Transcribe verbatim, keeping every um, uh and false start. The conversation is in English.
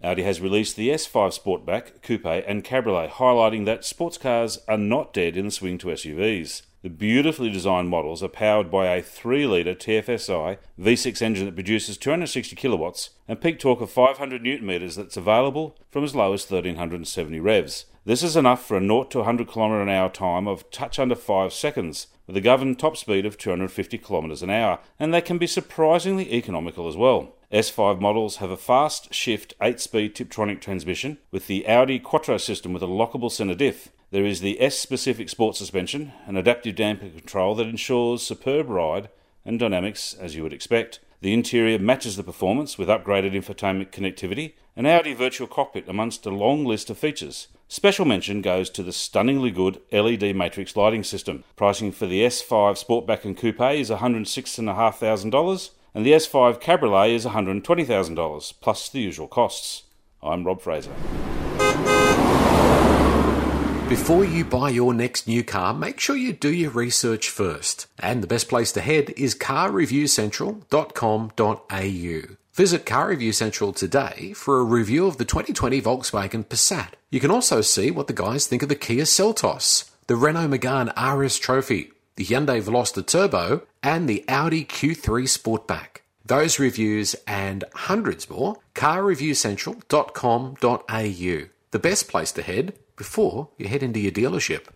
Audi has released the S five Sportback, Coupe and Cabriolet, highlighting that sports cars are not dead in the swing to S U Vs. The beautifully designed models are powered by a three litre T F S I V six engine that produces two hundred sixty kilowatts and peak torque of five hundred newton metres that's available from as low as one thousand three hundred seventy revs. This is enough for a zero to one hundred kilometre an hour time of touch under five seconds, with a governed top speed of two hundred fifty kilometres an hour, and they can be surprisingly economical as well. S five models have a fast shift eight speed Tiptronic transmission with the Audi Quattro system with a lockable centre diff. There is the S-specific sport suspension, an adaptive damper control that ensures superb ride and dynamics as you would expect. The interior matches the performance with upgraded infotainment connectivity, an Audi virtual cockpit amongst a long list of features. Special mention goes to the stunningly good L E D matrix lighting system. Pricing for the S five Sportback and Coupe is one hundred six thousand five hundred dollars and the S five Cabriolet is one hundred twenty thousand dollars, plus the usual costs. I'm Rob Fraser. Before you buy your next new car, make sure you do your research first. And the best place to head is car review central dot com dot a u. Visit Car Review Central today for a review of the twenty twenty Volkswagen Passat. You can also see what the guys think of the Kia Seltos, the Renault Megane R S Trophy, the Hyundai Veloster Turbo, and the Audi Q three Sportback. Those reviews and hundreds more, car review central dot com dot a u. The best place to head before you head into your dealership.